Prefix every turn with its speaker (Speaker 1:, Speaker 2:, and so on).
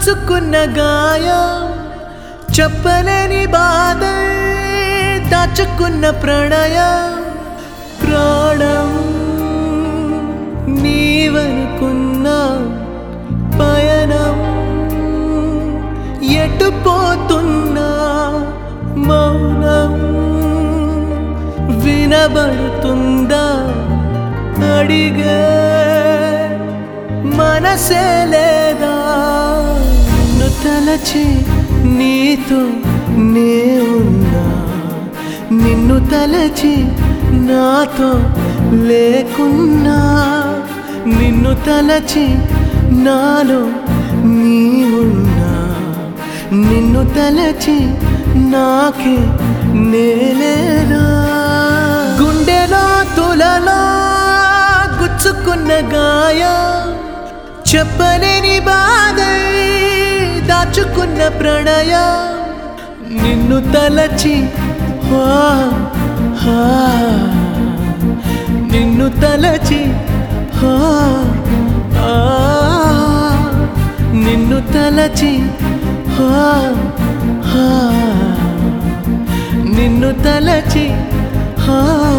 Speaker 1: గుచ్చుకున్న గాయం చెప్పలేని బాధ దాచుకున్న ప్రణయం ప్రాణం నీవనుకున్న పయనం ఎటుపోతున్నా మౌనం వినబడుతుందా అడిగే మనసే లేదా నిన్ను తలచి నీతో నే ఉన్నా నిన్ను తలచి నాతో లేకున్నా నిన్ను తలచి నాలో నీ ఉన్నా నిన్ను తలచి నాకే నేలేనా గుండెలో తులలో గుచ్చుకున్న గాయం చెప్పలేని బాధ దాచుకున్న ప్రణయం నిన్ను తలచి నిన్ను తలచి నిన్ను తలచి నిన్ను తలచి